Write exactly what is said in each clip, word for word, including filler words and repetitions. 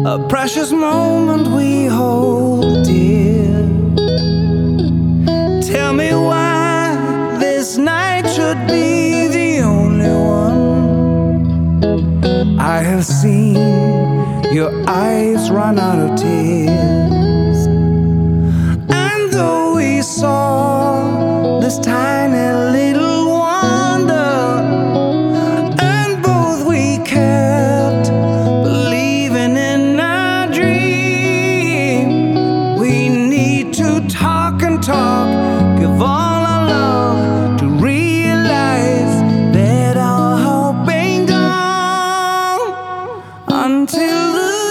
a precious moment we hold dear. Tell me why this night should be the only one. I have seen your eyes run out of tears, and though we saw this tiny little wonder, and both we kept believing in our dream, we need to talk and talk, give all our love, to realize that our hope ain't gone until the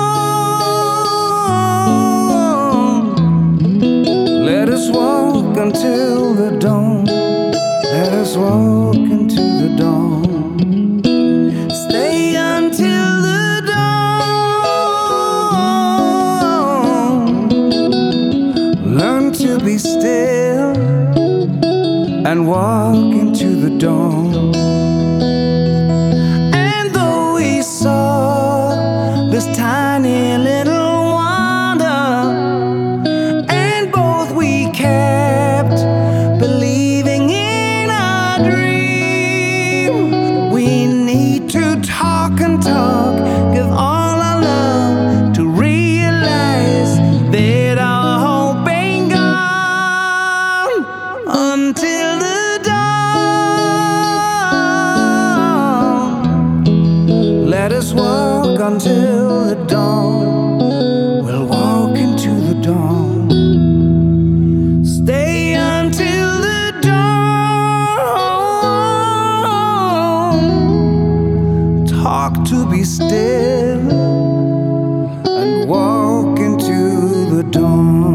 dawn. Let us walk until the dawn. Let us walk into the dawn. Stay until the dawn. Learn to be still and walk into the dawn. And though we saw this tiny little wonder, and both we kept believing in our dream, we need to talk and talk, give all our love, to realize that our hope ain't gone until the dawn. Let us walk until the dawn. We'll walk into the dawn. Stay until the dawn. Talk to be still and walk into the dawn.